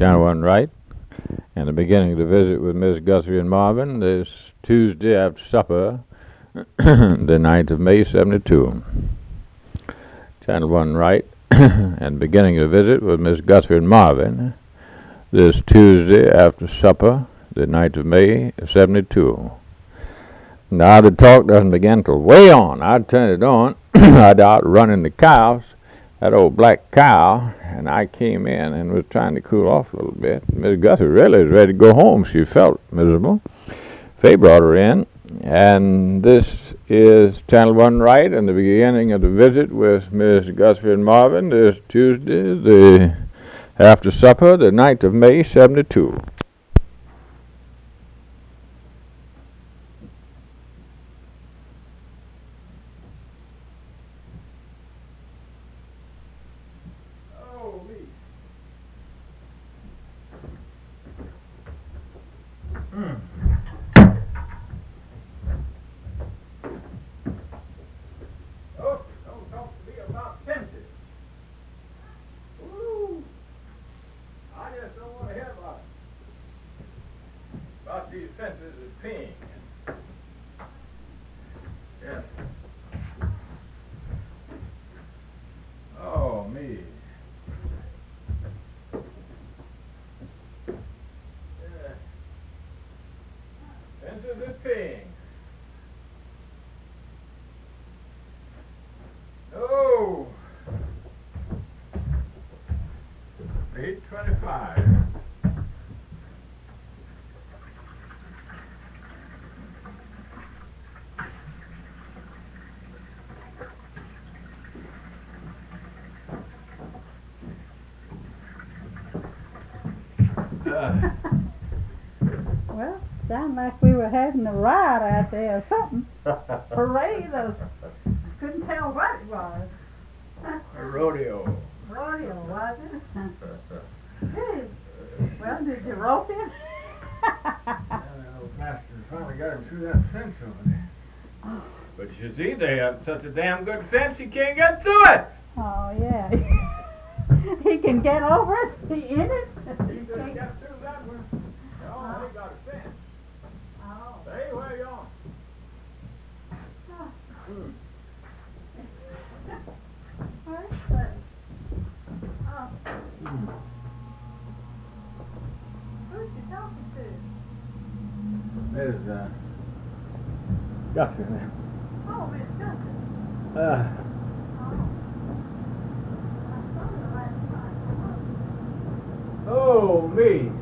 Channel 1 right, and the beginning of the visit with Miss Guthrie and Marvin this Tuesday after supper, the 9th of May, 72. Channel 1 right, and beginning of the visit with Miss Guthrie and Marvin this Tuesday after supper, the 9th of May, 72. Now the talk doesn't begin till way on. I'd turn it on. I'd out running the cows, that old black cow, and I came in and was trying to cool off a little bit. Miss Guthrie really was ready to go home. She felt miserable. Faye brought her in, and this is Channel 1 right, and the beginning of the visit with Miss Guthrie and Marvin this Tuesday, the after supper, the 9th of May, 72. These fences is peeing. Yes. Oh, me. Yeah. Fences is peeing. Oh. 8:25. Well, sounded like we were having a riot out there or something. Parade of, couldn't tell what it was. A rodeo. Rodeo, was it? Hey, well, did you rope him? Those bastards finally got him through that fence over there. But you see, they have such a damn good fence, he can't get through it. Oh, yeah. He can get over it? He in it? He couldn't get through that one. No, they got a fence. Oh. Hey, where you on? Where's that? Oh. Who's she talking to? There's, Guthrie there. Oh, Miss Guthrie. Oh, me.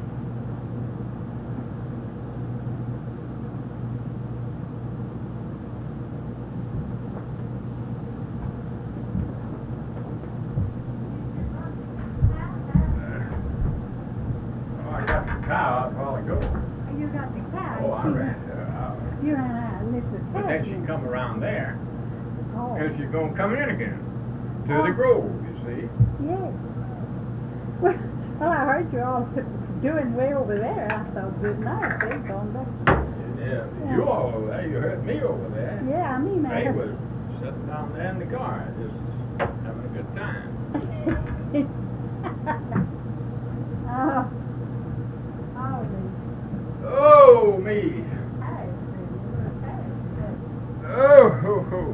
Oh, I got the cow out a while ago. You got the cow. Oh, I ran her out. You ran out and left the But cow. then she come around there, Oh. and she's gonna come in again to the grove, you see. Yes. Well, I heard you all doing way over there. I thought, good night. They're going back. Yeah, you all over there. You heard me over there. Yeah, I mean, They was sitting down there in the car, just having a good time. Oh. Oh, me. Oh, ho, ho.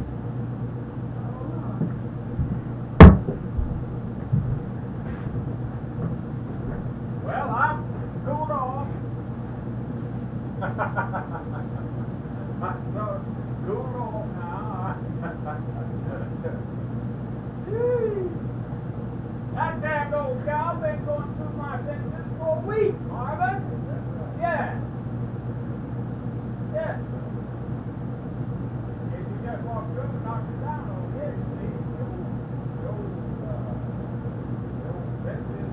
Well, I'm cooled off. I'm so cooled off now. That damn old cow been going through my fences for a week, Marvin. Yeah. Yeah. If you just walk through and knock it down over here, you see, the old fences,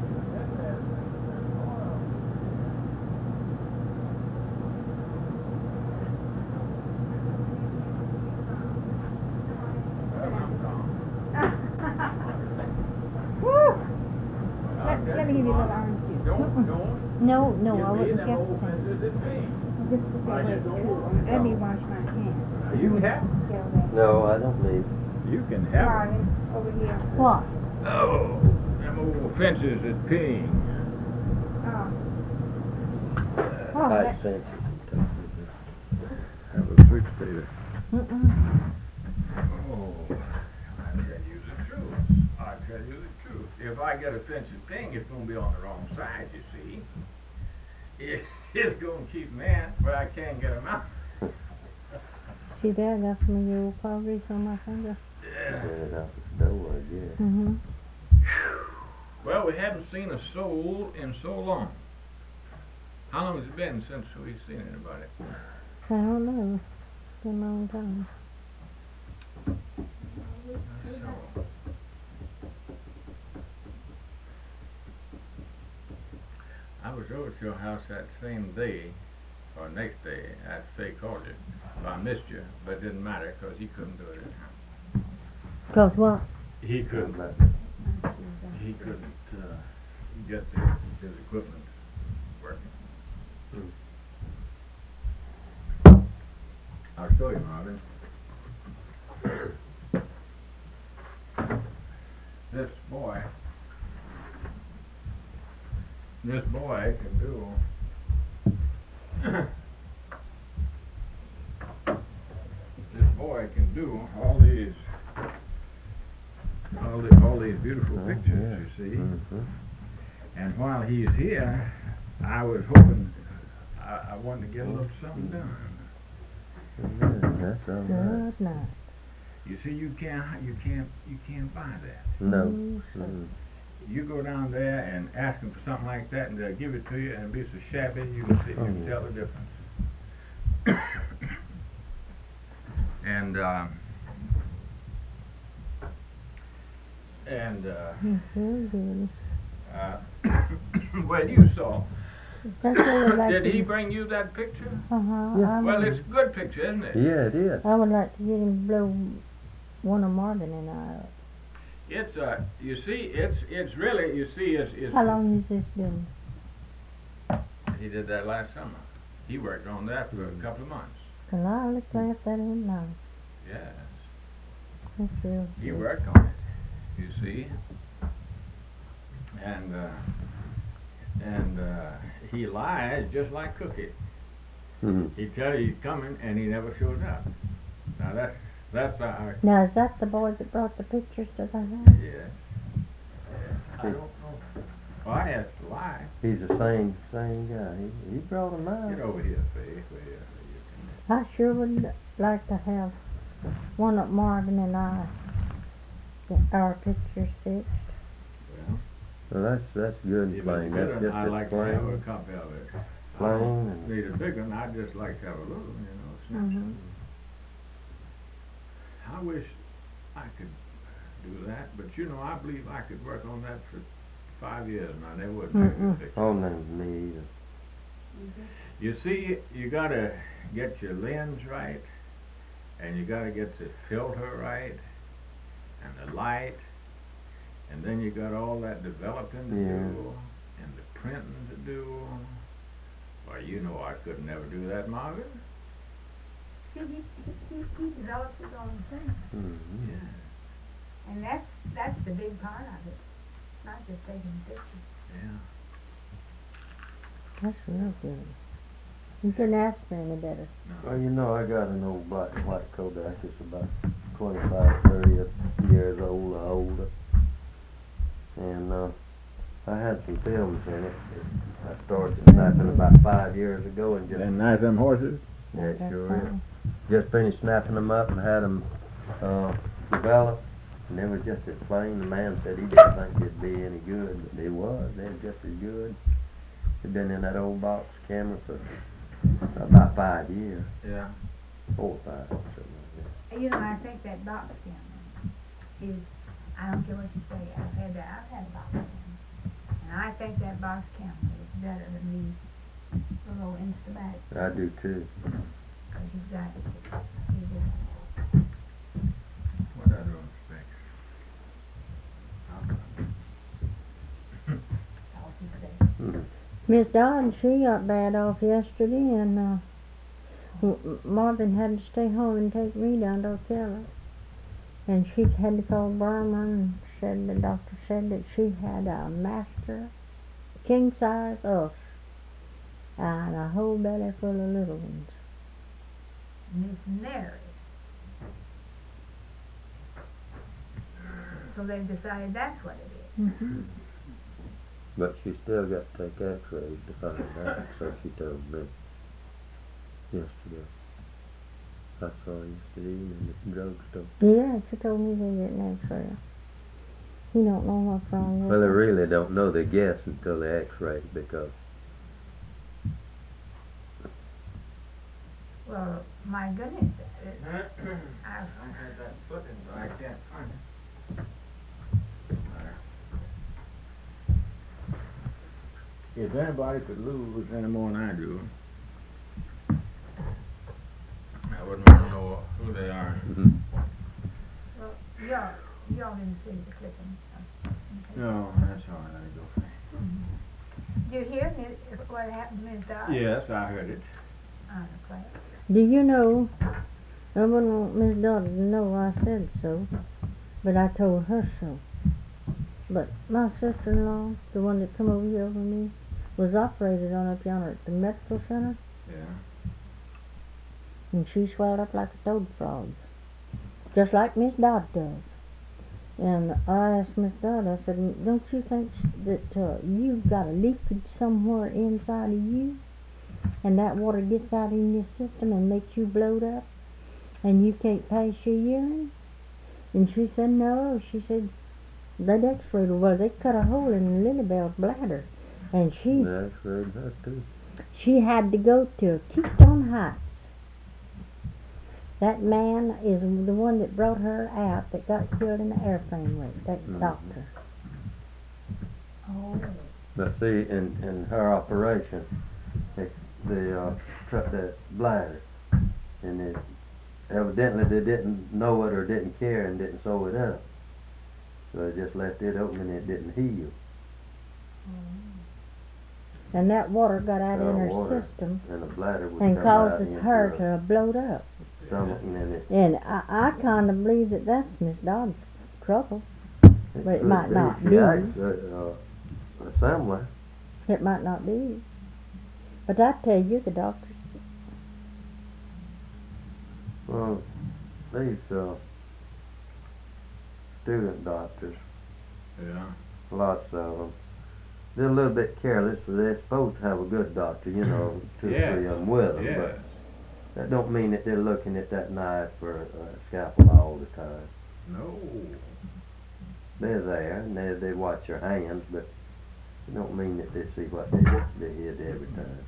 Let me give you a little orange juice. No, I wouldn't get that. Just put that way too. Let me wash my hands. You can have. No, I don't need. You can have. Sorry, over here. What? Oh, them old fences is peeing. High that, fences and stuff. Have a sweet potato. Oh, I tell you the truth. I tell you the truth. If I get a fenced thing, it's gonna be on the wrong side, you see. It's gonna keep me in where I can't get them out. See there, I got some of your old progress on my finger. Yeah. Get it out the door, I guess. Mm-hmm. Well, we haven't seen a soul in so long. How long has it been since we've seen anybody? I don't know. It's been a long time. So, I was over at your house that same day, or next day, after Faye called you. Well, I missed you, but it didn't matter because he couldn't do it at time. Cause what? He couldn't get his equipment working. I'll show you, Marvin. This boy can do all these beautiful pictures, you see. Mm-hmm. And while he's here, I was hoping I wanted to get a little something done. That's all right. Good night. You see, you can't buy that. No. Mm. You go down there and ask them for something like that, and they'll give it to you, and it'll be so shabby you can see, you can tell the difference. And Very good. well, you saw. That's what I would like Did to he bring you that picture? Yeah. Well, it's a good picture, isn't it? Yeah, it is. I would like to get him to blow one of Marvin and I up. It's you see, it's really, you see, it's. How long has this been? He did that last summer. He worked on that for a couple of months. Well, I look glad that ain't nice. Yes. That's real. He good. worked on it, you see. And he lies just like Cookie. Mm-hmm. He tell you he's coming and he never shows up. Now that's our. Now, is that the boy that brought the pictures to the house? Yes. I don't know. Well, I asked to lie. He's the same guy. He brought him out. Get over here, Faye. I sure would like to have one of Marvin and I get our pictures fixed. Well, Well, that's good if and plain. it's That's good, just I'd as like to have a plain. copy of it. Plain I don't and- need a big one. I'd just like to have a little one, Mm-hmm. I wish I could do that, but I believe I could work on that for 5 years and I never would make a picture. Oh, no, me either. You see, you gotta get your lens right, and you gotta get the filter right, and the light, and then you got all that developing to do, and the printing to do. Well, I could never do that, Marvin. See, he develops his own thing, Mm-hmm. Yeah. and that's the big part of it, not just taking pictures. Yeah. That's real good. You couldn't ask for any better. Well, I got an old black and white Kodak. It's about 25, 30 years old or older. And I had some films in it. I started snapping about 5 years ago and just... And nice them horses? Yeah, it That's sure is. fine. Just finished snapping them up and had them developed. And they were just as plain. The man said he didn't think they'd be any good, but they was. They were just as good. They'd been in that old box camera for about 5 years. Yeah. 4 or 5, something like that. I think that box camera is, I don't care what you say, I've had a box camera. And I think that box camera is better than these little Instamatic, I do too. because you've got, What other ones think? all you say. Mm. Miss Dodd, she got bad off yesterday, and Marvin had to stay home and take me down to Ocala. And she had to call Burma, and the doctor said that she had a master king-size us. and a whole belly full of little ones. Miss Mary. So they've decided that's what it is. Mm-hmm. But she still got to take x-rays to find out, so she told me yesterday. I saw her yesterday evening at the drugstore. Yeah, she told me they get an x-ray. He don't know what's wrong with Well, they her. really don't know. They guess until they x-ray because Well, my goodness, I had that footing, but I can't find it. If anybody could lose any more than I do, I wouldn't want to know who they are. well, y'all didn't see the clipping. No, that's all right. Let me go. Did you hear what happened to Ms. Dodd? Yes, I heard it. On the class. Do you know, I wouldn't want Miss Dodd to know I said so, but I told her so. But my sister-in-law, the one that come over here with me, was operated on up yonder at the medical center, Yeah. and she swelled up like a toad frog, just like Miss Dodd does. And I asked Miss Dodd, I said, don't you think that you've got a leakage somewhere inside of you, and that water gets out in your system and makes you bloat up, and you can't pass your urine? And she said, no. She said, they'd x-rayed her. Well, they cut a hole in Lilybell's bladder, and she they x-rayed her too. She had to go to Keystone Heights. That man is the one that brought her out that got killed in the airplane wreck, that doctor. Oh. But see, in her operation, they cut that bladder, and it evidently they didn't know it or didn't care and didn't sew it up. So they just left it open and it didn't heal. And that water got out in her water system and the bladder would and come out causes into her her to bloat up. stomach, and then it And I kind of believe that that's Miss Dodd's trouble. But it could might be. not She be. acts, somewhere. It might not be. But I tell you, the doctors, Well, these student doctors, Yeah. lots of them, they're a little bit careless, so they're supposed to have a good doctor, you know, 2 or 3 of them with them, Yes. but that don't mean that they're looking at that knife for a scalpel all the time. No. They're there, and they watch your hands, but it don't mean that they see what they hit every time.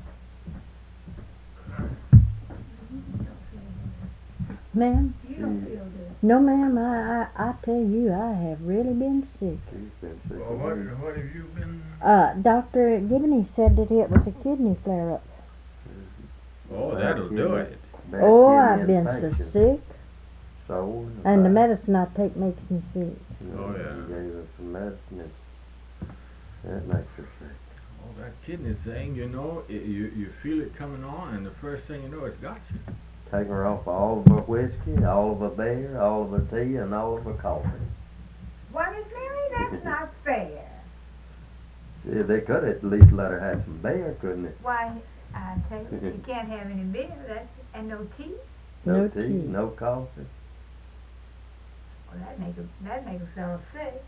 ma'am, You don't feel good. no ma'am, I tell you, I have really been sick. She's been sick. Well, what have you been? Dr. Gibney said that it was a kidney flare-up. Oh, that'll do it. Bad Oh, kidney I've been so infection. sick, Sore and the back. medicine I take makes me sick. Oh, yeah. You gave her some medicine, and that makes her sick. Oh, that kidney thing, you know, you feel it coming on, and the first thing you know, it's got you. Take her off all of her whiskey, all of her beer, all of her tea, and all of her coffee. Why, Miss Mary, that's not fair. Yeah, they could at least let her have some beer, couldn't it? Why, I tell you, you can't have any beer, and no tea. No tea, tea. no coffee. Well, that make a fellow sick.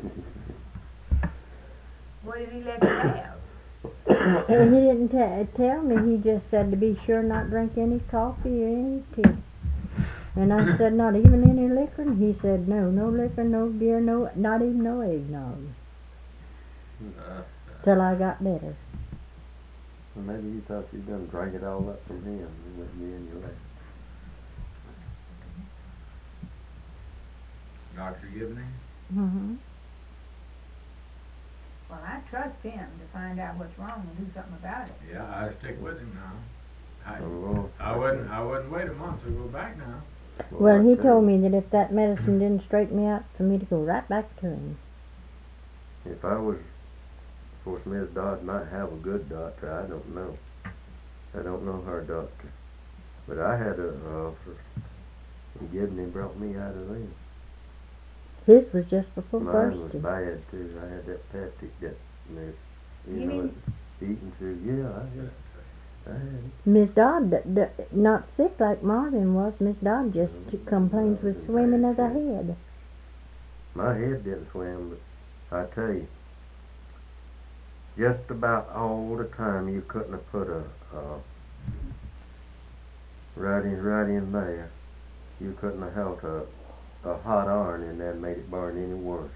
What did he let you have? And he didn't tell me, he just said to be sure not drink any coffee or any tea. And I said, not even any liquor? And he said, no liquor, no beer, no, not even no eggnog. Till I got better. Well, maybe you thought you'd done drank it all up from him. It wouldn't be in your leg. Dr. Gibney? Mm-hmm. Well, I trust him to find out what's wrong and do something about it. Yeah, I stick with him now. Oh, I wouldn't wait a month to go back now. Well, I he tell told you, me that if that medicine didn't straighten me out, for me to go right back to him. If I was, of course, Ms. Dodd might have a good doctor. I don't know. I don't know her doctor. But I had a offer. And Gibney brought me out of them. His was just before Mine was bursting. bad too. I had that peptic that, You know, mean eating too. Yeah, I had it. Miss Dodd, not sick like Marvin was. Miss Dodd just complains with swimming of the head. My head didn't swim, but I tell you, just about all the time you couldn't have put a right in there. You couldn't have held a hot iron in there and made it burn any worse.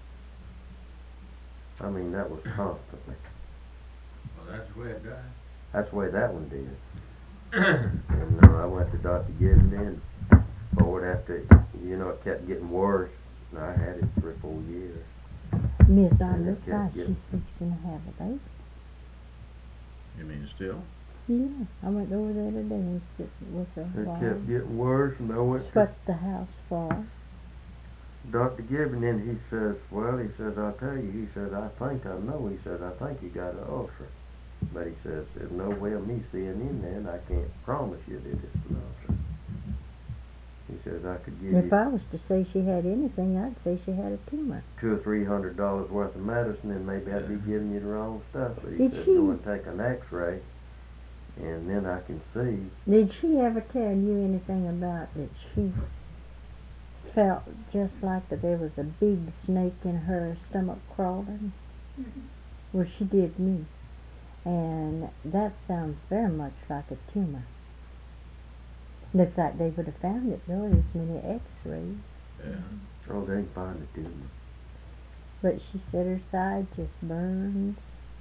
I mean, that was constantly. Well, that's the way it does. That's the way that one did. And I went to Dr. Gibbon then, for it after, it kept getting worse. And I had it 3 or 4 years. Miss Dodd And it looks kept like getting- she's fixing to have a baby. You mean still? Yeah, I went over the other day and sit with her It while kept getting worse, and I went to swept the house for her. Dr. Gibbon, and he says, I'll tell you, he says, I think I know, he says, I think you got an ulcer. But he says, there's no way of me seeing in there, and I can't promise you that it's an ulcer. He says, I could give If you I was to say she had anything, I'd say she had a tumor. $200 or $300 worth of medicine, and maybe I'd be giving you the wrong stuff. But he Did said, she- go and take an x-ray, and then I can see. Did she ever tell you anything about that she felt just like that there was a big snake in her stomach crawling? Well, she did me. And that sounds very much like a tumor. Looks like they would have found it though, there's many x-rays. Yeah. Oh, they can find the tumor. But she said her side just burns.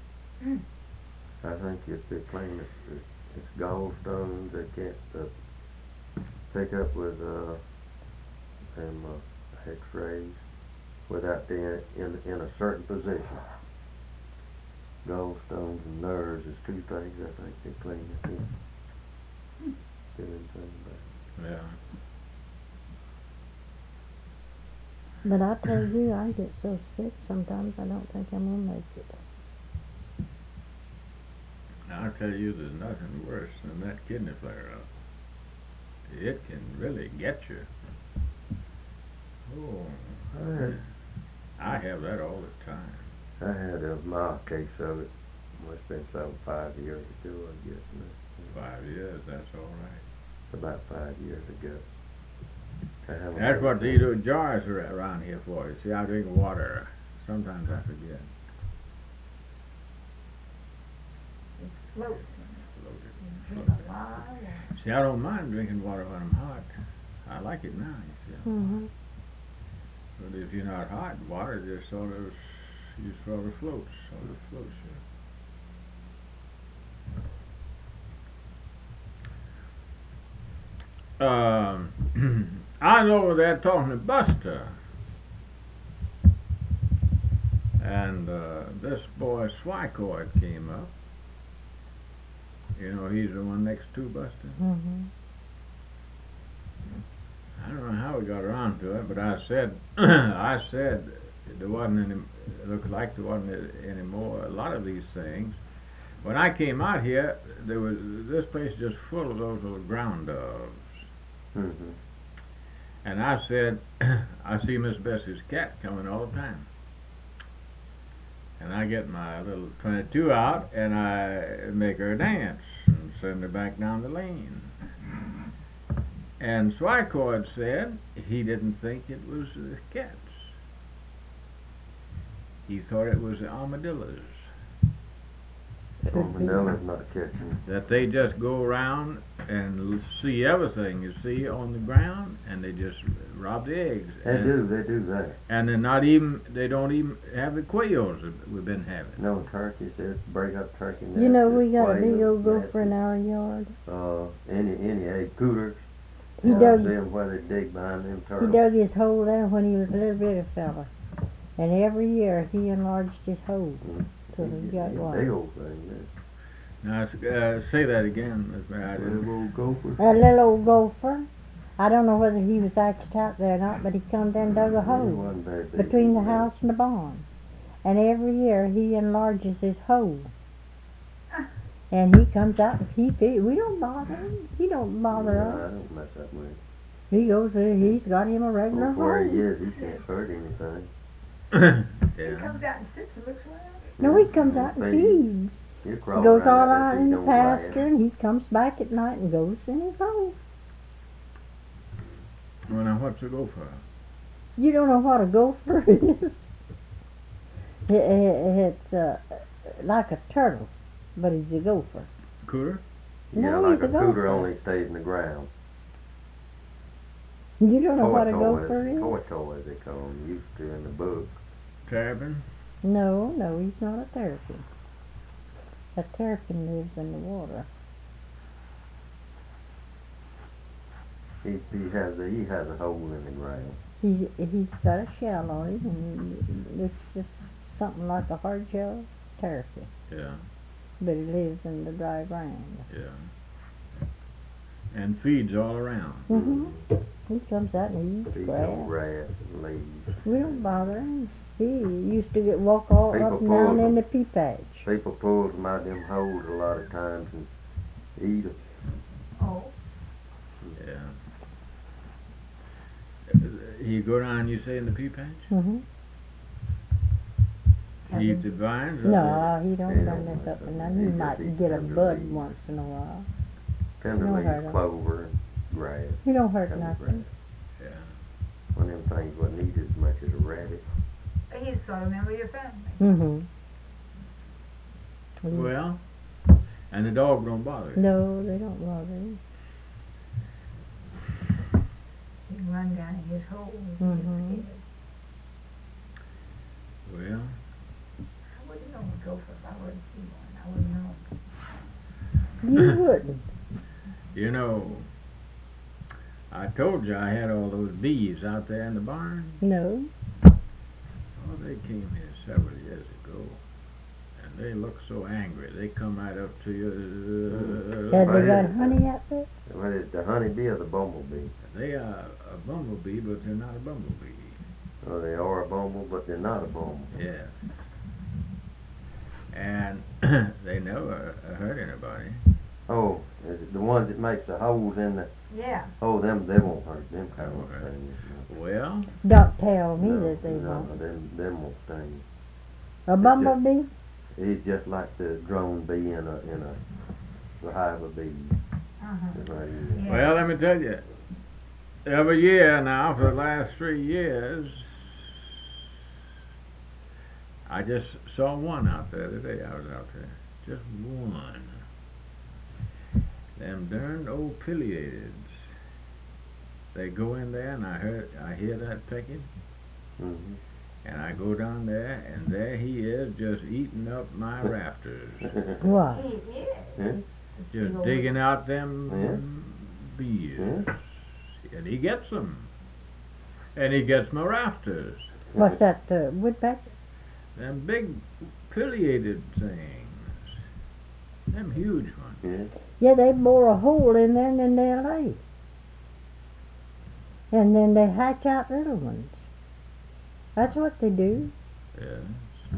I think if they claim it's gallstones, they can't pick up with them x-rays without being in a certain position. Gallstones and nerves is 2 things I think they claim they can't do anything about. Yeah. But I tell you, I get so sick sometimes I don't think I'm gonna make it. Now, I tell you, there's nothing worse than that kidney flare-up. It can really get you. Oh, I have that all the time. I had a mild case of it. Must have been some 5 years ago, I guess. 5 years, that's all right. About 5 years ago. That's what these little jars are around here for. You see, I drink water. Sometimes I forget. It floats. Floated. You drink a lot of water. See, I don't mind drinking water when I'm hot. I like it now, you see. Mm-hmm. But if you're not hot, water just sort of floats. I was over there talking to Buster, and this boy Swycord came up. You know, he's the one next to Buster. Mm-hmm. I don't know how we got around to it, but I said there wasn't any. It looked like there wasn't any more. A lot of these things. When I came out here, there was this place just full of those little ground doves. Mm-hmm. And I said, I see Miss Bessie's cat coming all the time. And I get my little 22 out and I make her dance and send her back down the lane. And Swycord said he didn't think it was the cats. He thought it was the armadillos. Armadillo's not catching. That they just go around and see everything you see on the ground, and they just rob the eggs. They do that. And they don't even have the quails that we've been having. No turkeys, they break up turkey nests. You know, we got a quails, big old gopher nesting. in our yard. Any cooters. He I dug see them where they dig behind them He turtles. dug his hole there when he was a little bitty fella. And every year he enlarged his hole till he got Big one. old thing there. Now, say that again, Miss Mary. Little old gopher. A little old gopher. I don't know whether he was actually out there or not, but he come there and dug a He hole wasn't very big. between the house and the barn. And every year he enlarges his hole. And he comes out and we don't bother him. He don't bother No, us. I don't mess up with him. He goes there, he's got him a regular Where he hole. is, he can't hurt anything. He Yeah. comes out and sits and looks around. No, he comes out and feeds. You He crawl goes around all out out there, in feet the on grass. pasture, and he comes back at night and goes in his hole. Well, now what's a gopher? You don't know what a gopher is? It's like a turtle, but he's a gopher. Cooter? Yeah, No, like he's a a cooter gopher. only stays in the ground. You don't know what a Tortoise, gopher is? tortoise they call them, used to in the book. Terrapin? No, he's not a terrapin. A terrapin lives in the water. He has a hole in the ground. He's got a shell on it, and it's just something like a hard shell terrapin, Yeah, but it lives in the dry ground. yeah. And feeds all around. He comes out and eats Feeds grass. on grass and leaves. We don't bother him. He used to walk all People up and down pull in them. the pea patch. People pull them out of them holes a lot of times and eat them. Oh, Yeah. He go down, you say, in the pea patch? Mm-hmm. He eat the vines? or No, he don't They done don't this like up and them. down. He He just might eats get a tender bud leaves. once in a while. Tender No leaves, hurt 'em. clover, and grass. He don't hurt Tender nothing. grass. Yeah. One of them things wouldn't eat as much as a rabbit. he's sort of a member of your family. Mm-hmm. Well, and the dog don't bother you? No, they don't bother him. He run down in his hole. Mhm. Well, I wouldn't know a gopher if I wouldn't see one. I wouldn't know. You wouldn't. you know, I told you I had all those bees out there in the barn. No. Oh, they came here several years ago, and they look so angry. They come right up to you. Have they Right. got honey out there? What is the honeybee or the bumblebee? They are a bumblebee, but they're not a bumblebee. Oh, they are a bumble, but they're not a bumble. Yes. And they never hurt anybody. Oh, is it the ones that makes the holes in the... Yeah. Oh, them, they won't hurt. Them kind of Okay. things. Well, Don't tell me No, that they no, won't. them won't sting. A bumblebee? He's just like the drone bee in a hive of bees. Uh-huh. That's right, he is. Yeah. well, let me tell you. Every year now, for the last 3 years, I just saw one out there today. I was out there. Just one. Them darned old pileateds. They go in there, and I hear that pecking, Mm-hmm. and I go down there, and there he is, just eating up my rafters, What? He is. Yeah. just digging out them bees, Yeah. and he gets them, and he gets my rafters. What's that, woodpecker? Them big pileated things, them huge ones. Yeah. Yeah, they bore a hole in there and then they lay. And then they hatch out little ones. That's what they do. Yes.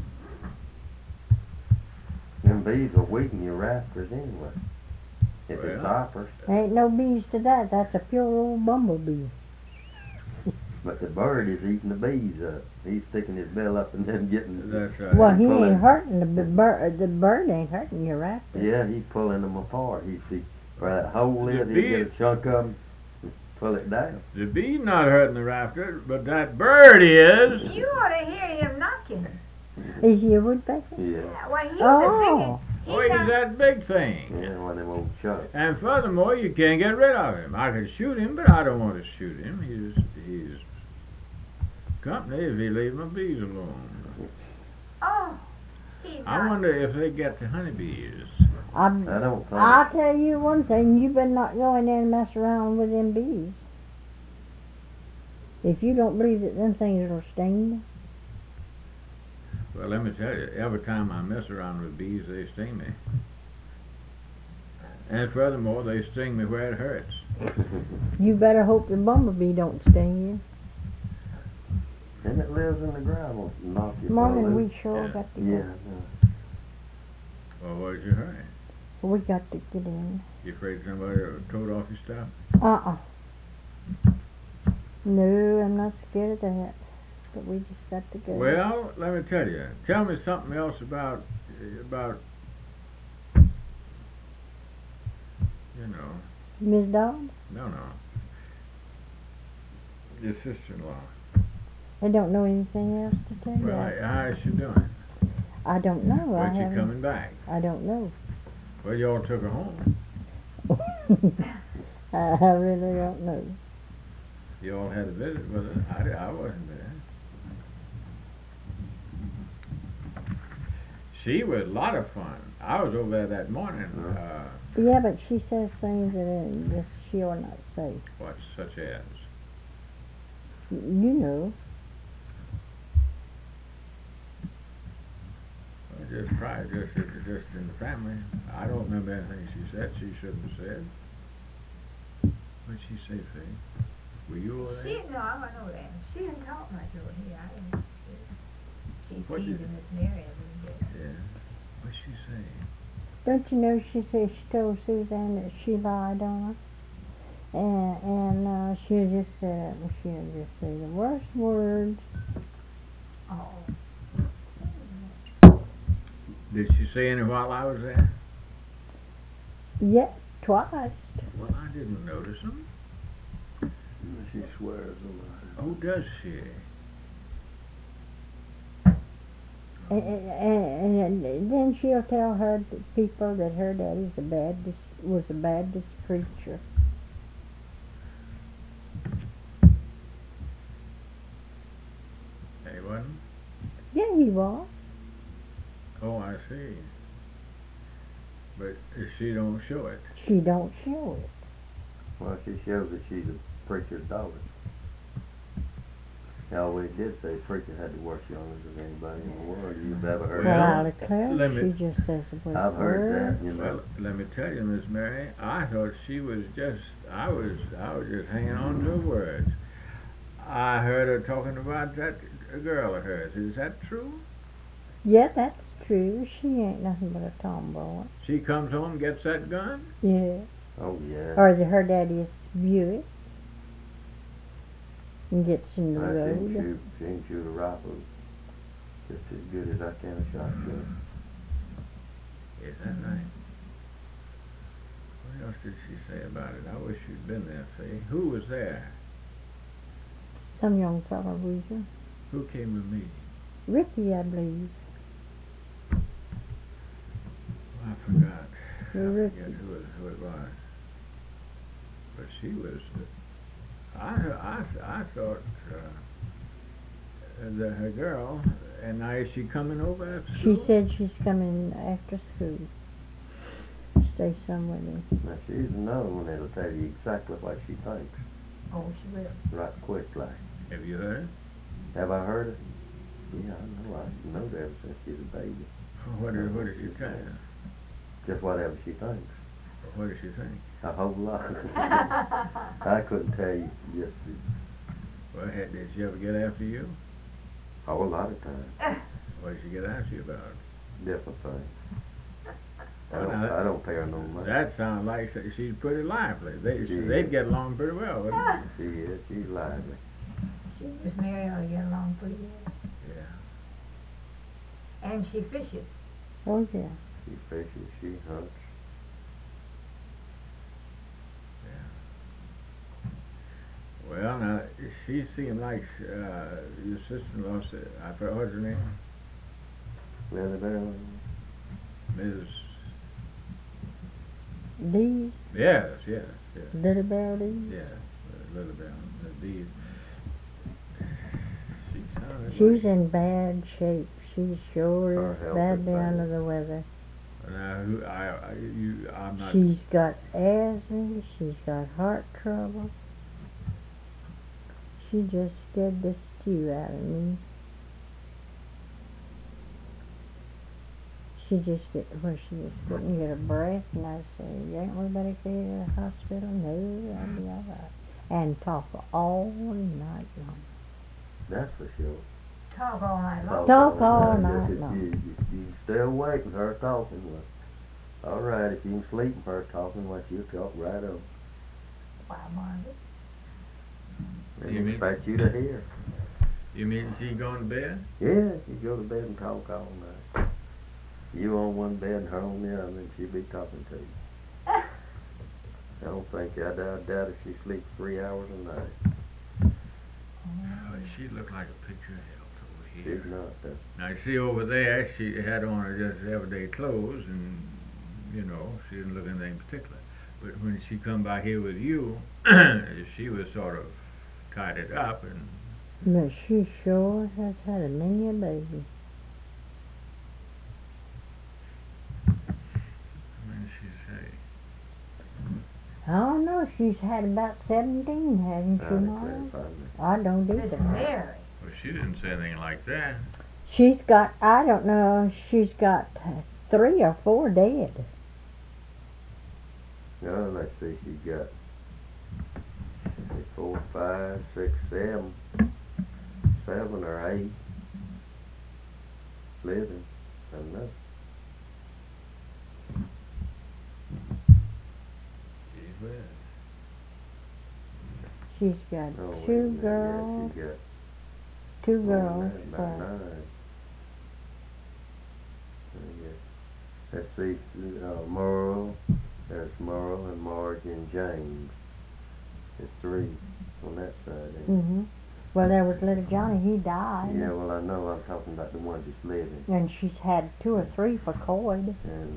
Them bees will weaken your rafters anyway. If it's Well. hoppers. Ain't no bees to that. That's a pure old bumblebee. But the bird is eating the bees up. He's sticking his bill up and then getting... That's right. Well, he pulling- ain't hurting the bird. The bird ain't hurting your rafters. Yeah, he's pulling them apart. He's where that hole is, The he bee- get a chunk of them, pull it down. The bee's not hurting the rafters, but that bird is. You ought to hear him knocking. Is he a woodpecker? Yeah. Yeah, well, he's Oh. the Oh, biggest. he's that big thing. Yeah, one of them old chucks. And furthermore, you can't get rid of him. I could shoot him, but I don't want to shoot him. He's company if he leave my bees alone. Oh, he's I not. wonder if they get the honeybees. I don't think... I'll tell you one thing. You better not go in there and mess around with them bees. If you don't believe that them things will sting you. Well, let me tell you, every time I mess around with bees, they sting me. And furthermore, they sting me where it hurts. You better hope the bumblebee don't sting And it lives in the ground, will knock you. you Morning, loose. we sure Yeah. got to go. Yeah. Well, what's your hurry? We got to get in. You afraid somebody will tote off your stuff? No, I'm not scared of that. But we just got to go. Well, let me tell you. Tell me something else about You know. Miss Dodd? No. Your sister-in-law. I don't know anything else to tell you. Well, how is she doing? I don't know. When's she haven't. coming back? I don't know. Well, y'all took her home. I really don't know. You all had a visit with her. I wasn't there. She was a lot of fun. I was over there that morning. Yeah, but she says things that just she'll not say. What, such as? You know. Well, just in the family. I don't remember anything she said she shouldn't have said. What'd she say, Faye? Were you over there? No, I wasn't over there. She didn't talk much over here. I didn't. She's What did- teasing Miss Mary a little bit. Yeah. What'd she say? Don't you know she said she told Suzanne that she lied on her? And she'll just sit up and she'll just say the worst words. Oh. Did she say any while I was there? Yeah, twice. Well, I didn't notice them. She swears a lot. Oh, does she? And then she'll tell her people that her daddy's was a Baptist preacher. He wasn't? Yeah, he was. Oh, I see. But she don't show it. She don't show it. Well, she shows that she's a preacher's daughter. He always did say preacher had the worst youngers of anybody in the world. You've ever heard Well, Well, I declare, let me- she just says the worst I've heard words. that, you know. Well, let me tell you, Miss Mary, I thought she was just, I was just hanging on to her words. I heard her talking about that girl of hers. Is that true? Yeah, that's true. She ain't nothing but a tomboy. She comes home, gets that gun? Yeah. Oh, yeah. Or her daddy's Buick. And gets in the She road. can shoot a rifle just as good as I can a shotgun. Is that right? What else did she say about it? I wish you'd been there, see. Who was there? Some young fellow with her. Who came with me? Ricky, I believe. I forgot. Yeah, I Ricky. forget who it was. But she was. I thought that her girl. And now is she coming over after She school? said she's coming after school. Stay somewhere there. Now, she's another one that'll tell you exactly what she thinks, Oh, she will. right quick like. Have you heard it? Have I heard it? Yeah, I know. I know that ever since she's a baby. What did she tell you? Just whatever she thinks. What did she think? A whole lot. I couldn't tell you just Well, did she ever get after you? a whole lot of times. What did she get after you about? Different things. Well, now, I don't pay her no money. That sounds like she's pretty lively. She They'd is. get along pretty well, wouldn't they? She is. She's lively. Miss Mary ought to get along pretty well. Yeah. And she fishes. Oh, yeah. She fishes. She hunts. Well, now, she seemed like your sister-in-law said, I forgot, what's her name? Lily Bell. Mrs. Dee, Yes. Little Bell Dee. Yeah, Little Bell, Dee. She sounded She's like, in bad shape. She sure Her is health badly is bad. under the weather. now, I'm not, She's got asthma. She's got heart trouble. She just scared the stew out of me. She just get where she just couldn't get a breath, and I said, "Ain't we better take her to the hospital?" No, I'll be all right. And talk all night long. That's for sure. Talk all night long. Talk all Just night if long. You can stay awake with her talking. Well, all right, if you can sleep with her talking, well, she'll talk right up. Wow, Margaret. They You mean- expect you to hear. you mean she going to bed? Yeah, you go to bed and talk all night. You on one bed and her on the other, and she'll be talking to you. I don't think, I doubt if she sleeps 3 hours a night. Oh, she looked like a picture of health over here. She's not, Now, you see over there, she had on her just everyday clothes, and, you know, she didn't look anything particular. But when she come by here with you, she was sort of tidied up, and But she sure has had a many a baby. what did she say? I don't know, she's had about 17, hasn't she, I Mara? declare finally. I don't Miss either. Mary. Well, she didn't say anything like that. She's got, I don't know, she's got 3 or 4 dead. No, let's see, she's got 4, 5, 6, 7 or 8 living. I don't know. Gee whiz. She's got Oh, wait a 2 minute. girls, Yeah, she's got 2 more than girls, that, about 9. Yeah. Let's see, Merle, there's Merle and Marge and James. There's 3 on that side. Mm-hmm. Well, there was little Johnny, he died. Yeah, well, I know, I'm talking about the ones that's living. And she's had 2 or 3 for Coyd.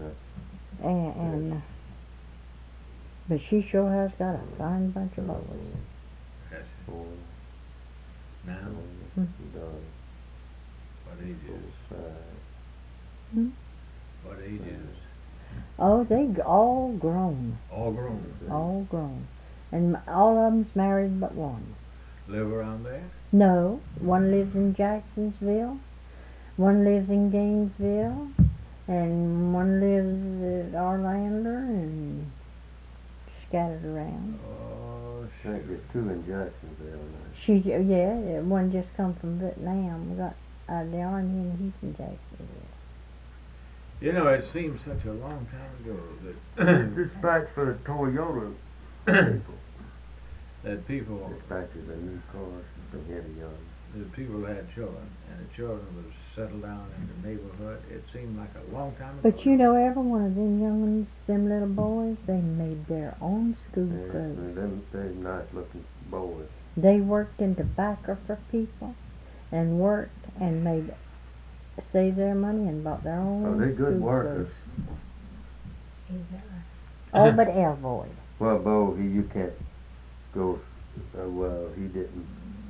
And, But she sure has got a fine bunch of boys. That's it. 4, Now, Donnie, what ages? 4, 5. Hmm? What ages? Oh, they all grown. All grown. All grown. And all of them's married but one. Live around there? No, one lives in Jacksonville, one lives in Gainesville, and one lives at Orlando and scattered around. Oh, I think there's 2 in Jacksonville now. Yeah, one just come from Vietnam, got out of the army, and he's in Jacksonville. You know, it seems such a long time ago This fact's for the Toyota that people. that people This factory's a new cars from heavy on. the people had children, and the children would settle down in the neighborhood. It seemed like a long time ago. But you know, every one of them young ones, them little boys, they made their own school clothes. They're nice looking boys. They worked in tobacco for people, and worked and saved their money and bought their own Oh, they're good school workers. clothes. Is that right? Oh, but Elvoid. Well, Bo, you can't go, well, he didn't.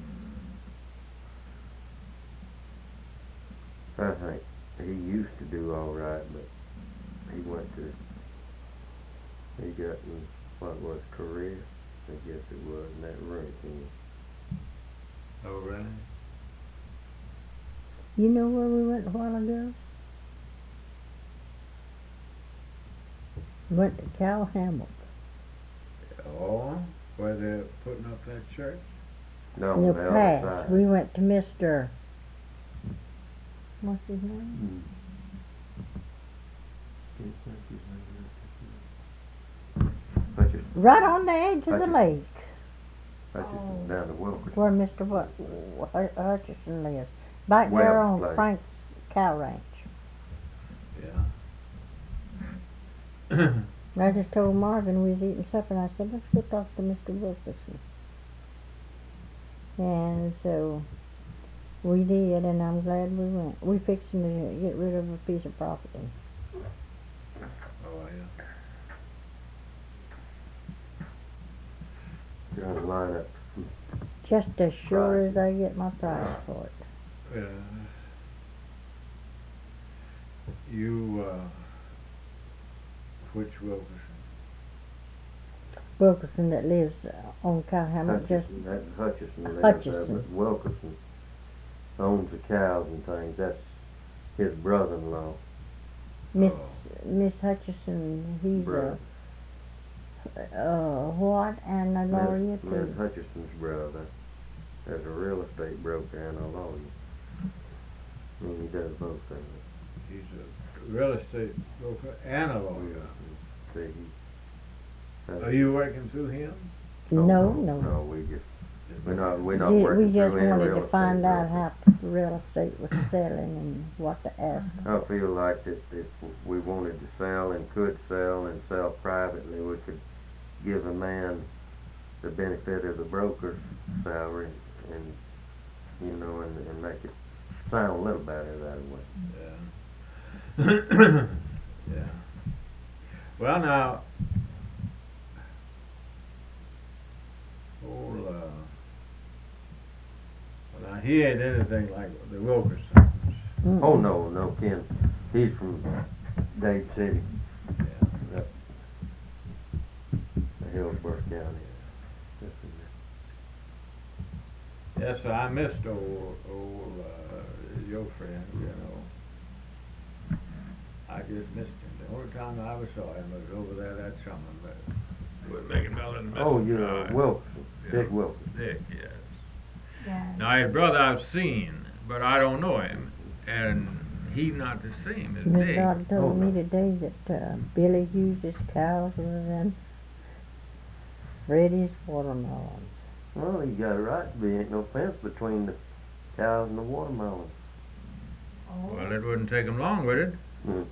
I think he used to do all right, but he got in, what was Korea? I guess it was, in that hurricane. Oh, really? You know where we went a while ago? Went to Cal Hamilton. Oh, where they're putting up that church? No, In on the the other past, side. we went to Mr. What's his name? Hmm. Hutchison. Right on the edge of the Hutchison. lake, Hutchison, down to Wilkerson. where Mr. Hutchison lives. Back there Webb's on place. Frank's cow ranch. Yeah. I just told Marvin we was eating supper, and I said, let's go talk to Mr. Wilkerson. And so we did, and I'm glad we went. We fixing to get rid of a piece of property. Oh, yeah. Trying to line up. Just as sure as I get my price for it. You, which Wilkerson? Wilkerson that lives on Cow Hamlet, just Hutchison, that's Hutchison lives there, Hutchison. but Wilkerson owns the cows and things. That's his brother-in-law. Miss Hutchison. He's Brother. what and a lawyer Liz too. Hutchison's brother. There's a real estate broker and a lawyer. And he does both things. He's a real estate broker and a lawyer. See, Are you working through him? No. No, we're not We working just through any wanted real to find estate out broker. how real estate was selling and what to ask. I feel like that if we wanted to sell and could sell and sell privately, we could give a man the benefit of the broker's salary and, you know, and make it sound a little better that way. Yeah. Yeah. Well, now, now he ain't anything like the Wilkersons. Oh, no, Ken, he's from Dade City, Yeah. up Hillsborough County. Yes, sir, I missed old your friend, you know. I just missed him. The only time I ever saw him was over there that summer, but with Megan Mellon. Oh, you're Wilkerson, Dick Wilkerson. Dick, yes. Yeah. Now his brother I've seen, but I don't know him, and he's not the same as Miss Dick. Dodd told Oh, me no. today that Billy Hughes's cows was in Freddie's watermelons. Well, you got it right, there ain't no fence between the cows and the watermelons. Oh. Well, it wouldn't take him long, would it?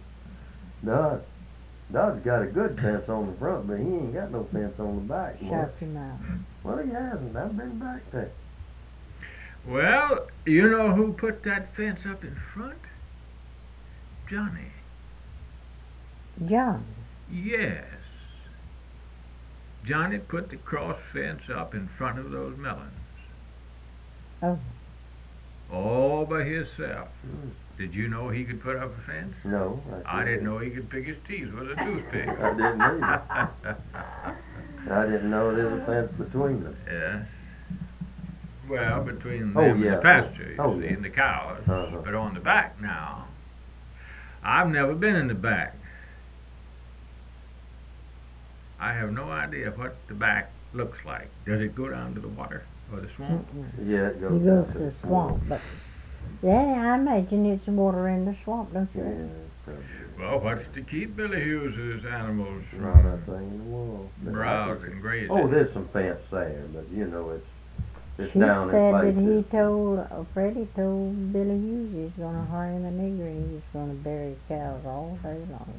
Dodd's got a good fence on the front, but he ain't got no fence on the back. Shut your mouth. Well, he hasn't. I've been back there. Well, you know who put that fence up in front? Johnny. John. Yes. Johnny put the cross fence up in front of those melons. Oh. All by himself. Hmm. Did you know he could put up a fence? No, I didn't know he could pick his teeth with a toothpick. I didn't either. I didn't know there was a fence between them. Yes. Well, between them Oh, and yeah. the pasture, you Oh, see, yeah. and the cows. Uh-huh. But on the back now, I've never been in the back. I have no idea what the back looks like. Does it go down to the water or the swamp? Mm-mm. Yeah, it goes You down go to to the swamp, but yeah, I imagine it's water in the swamp, don't you? Yeah, probably. Well, what's to keep Billy Hughes's animals Not a from thing in the world. But I browse think- and grazing? Oh, there's some fence there, but you know, it's She down in said that places. he told, Freddie told Billy Hughes he's gonna hire him a nigger and he's gonna bury cows all day long.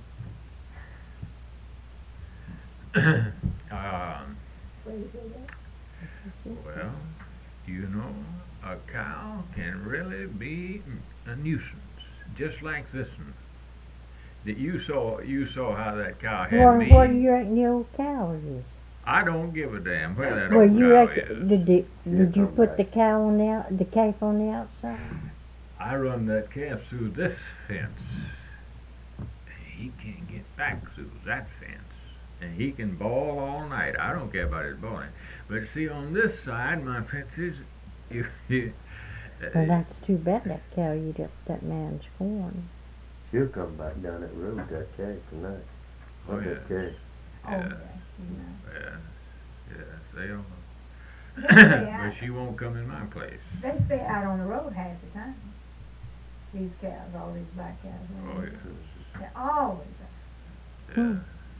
Well, you know, a cow can really be a nuisance, just like this one. That you saw how that cow had Where me. do you reckon the old cow is? I don't give a damn where that Well, old you cow reckon, is. did you come put the back. cow on the calf on the outside? I run that calf through this fence. He can't get back through that fence. And he can bawl all night. I don't care about his bawling. But see, on this side, my fence is... Well, that's too bad that cow eat up that man's corn. She'll come back down that road, that calf tonight. Oh, That yeah. calf. Oh, Yeah. yes, you know. Yes, they don't know. They stay But out, she won't come in my place. they stay out on the road half the time. These cows, all these black cows. Oh, yes. They're always out. Yeah.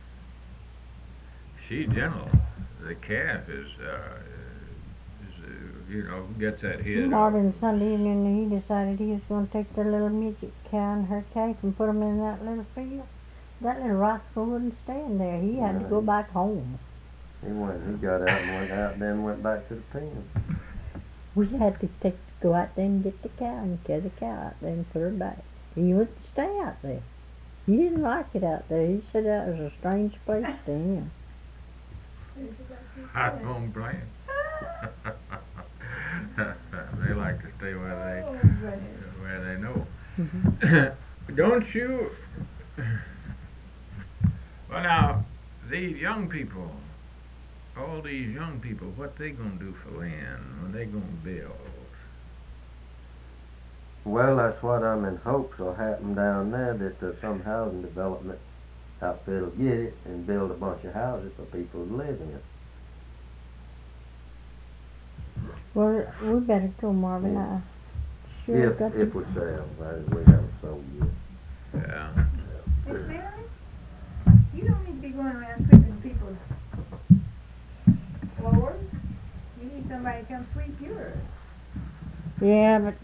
She's gentle. The calf is you know, gets that head. Marvin Sunday evening, he decided he was going to take the little midget cow and her calf and put them in that little field. That little rascal wouldn't stand there. He had to go back home. He got out and went out, then went back to the pen. We had to go out there and get the cow and carry the cow out there and put her back. He wouldn't stay out there. He didn't like it out there. He said that was a strange place to him. Hot home playing. They like to stay Oh, where they know. Mhm. Don't you? Well, now these young people, all these young people, what they gonna do for land when they gonna build? Well, that's what I'm in hopes will happen down there, that some housing development outfit will get it and build a bunch of houses for people to live in. Well, we better go, Marvin. I sure got If to... we sell, we haven't sold yet. Yeah. Miss Mary, you don't need to be going around sweeping people's floors. You need somebody to come sweep yours. Yeah, but...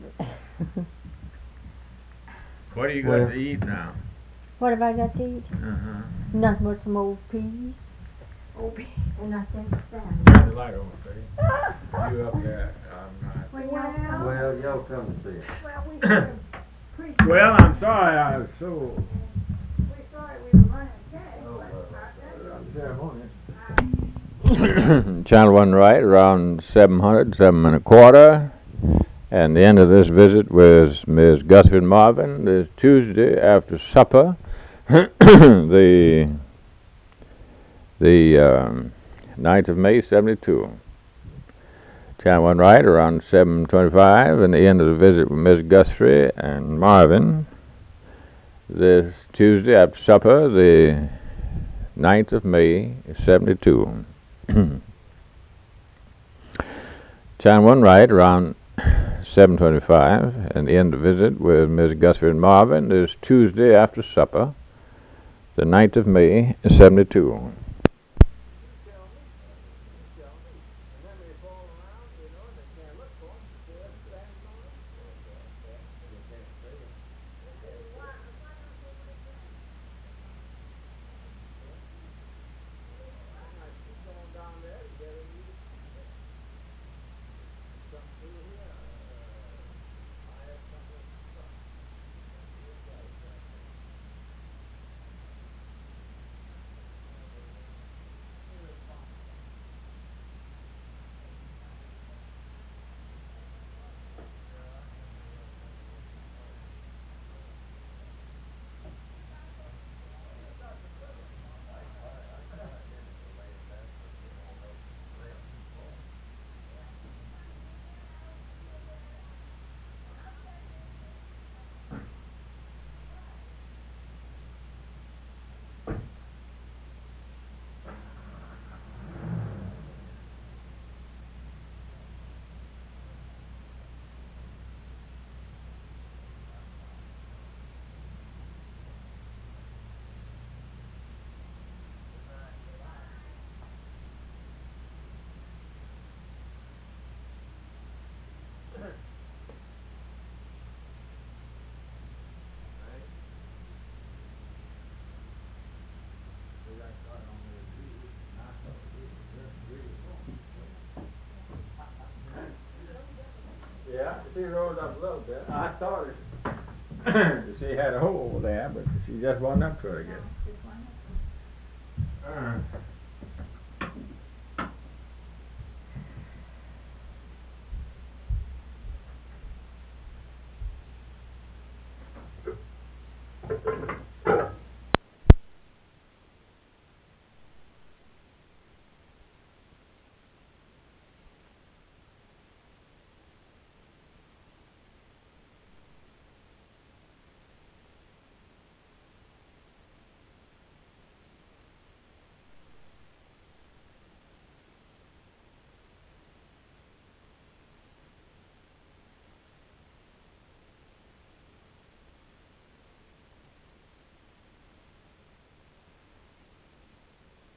What do you Well- got to eat now? What have I got to eat? Uh-huh. Nothing but some old peas. And I think Turn Sam. the light on, Peggy. You up there, I'm not. Well, y'all come to see us. Well, we sort of pretty. Well, I'm sorry I was so We thought we were running cash, but unceremonious. Channel 1 right, around 700, 7:15. And the end of this visit was Ms. Guthrie and Marvin this Tuesday after supper, the 9th of May, 72. Channel 1 right, around 7:25, and the end of the visit with Ms. Guthrie and Marvin this Tuesday after supper, the 9th of May, 72. Channel 1 right, around 7:25, and the end of the visit with Ms. Guthrie and Marvin is Tuesday after supper, the 9th of May, 72. Yeah, she rose up a little bit. I thought she had a hole there, but she just wasn't up to it again.